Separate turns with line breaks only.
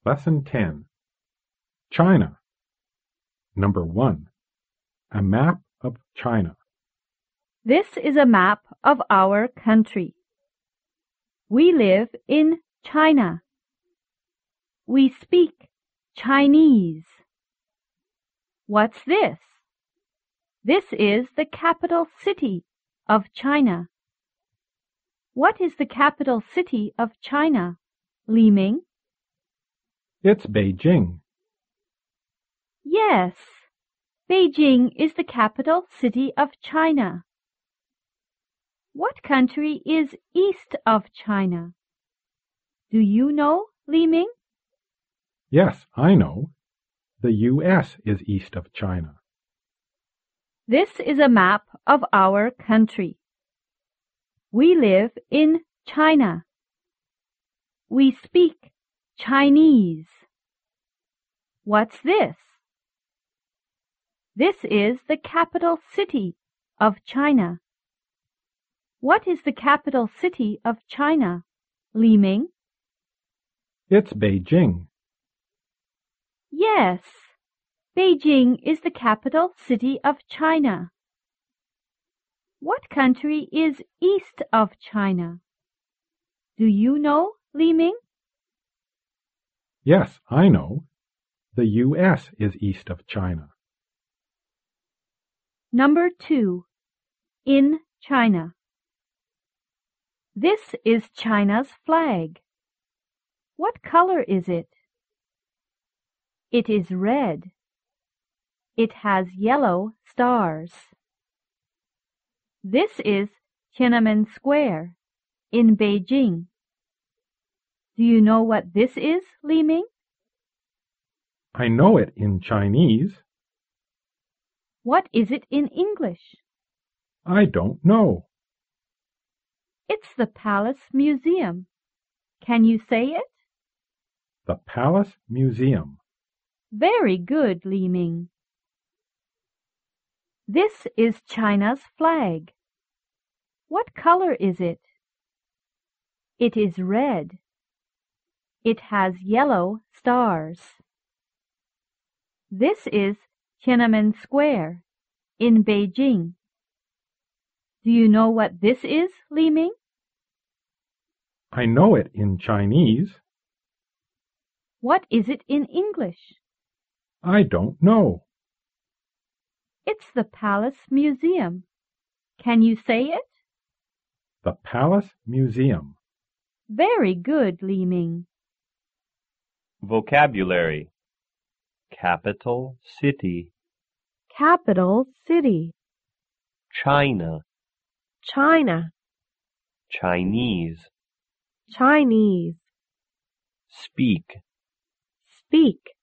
Lesson 10. China. Number 1. A map of China.
This is a map of our country. We live in China. We speak Chinese. What's this? This is the capital city of China. What is the capital city of China, Li Ming?
It's Beijing.
Yes, Beijing is the capital city of China. What country is east of China? Do you know, Li Ming?
Yes, I know. The U.S. is east of China.
This is a map of our country. We live in China. We speak Chinese. What's this? This is the capital city of China. What is the capital city of China, Li Ming?
It's Beijing.
Yes, Beijing is the capital city of China. What country is east of China? Do you know, Li Ming?
Yes, I know. The U.S. is east of China.
Number 2. In China. This is China's flag. What color is it? It is red. It has yellow stars. This is Tiananmen Square in Beijing. Do you know what this is, Li Ming?
I know it in Chinese.
What is it in English?
I don't know.
It's the Palace Museum. Can you say it?
The Palace Museum.
Very good, Li Ming. This is China's flag. What color is it? It is red. It has yellow stars. This is Tiananmen Square in Beijing. Do you know what this is, Li Ming?
I know it in Chinese.
What is it in English?
I don't know.
It's the Palace Museum. Can you say it?
The Palace Museum.
Very good, Li Ming.
Vocabulary. Capital city.
Capital city.
China.
China.
Chinese.
Chinese.
Speak.
Speak.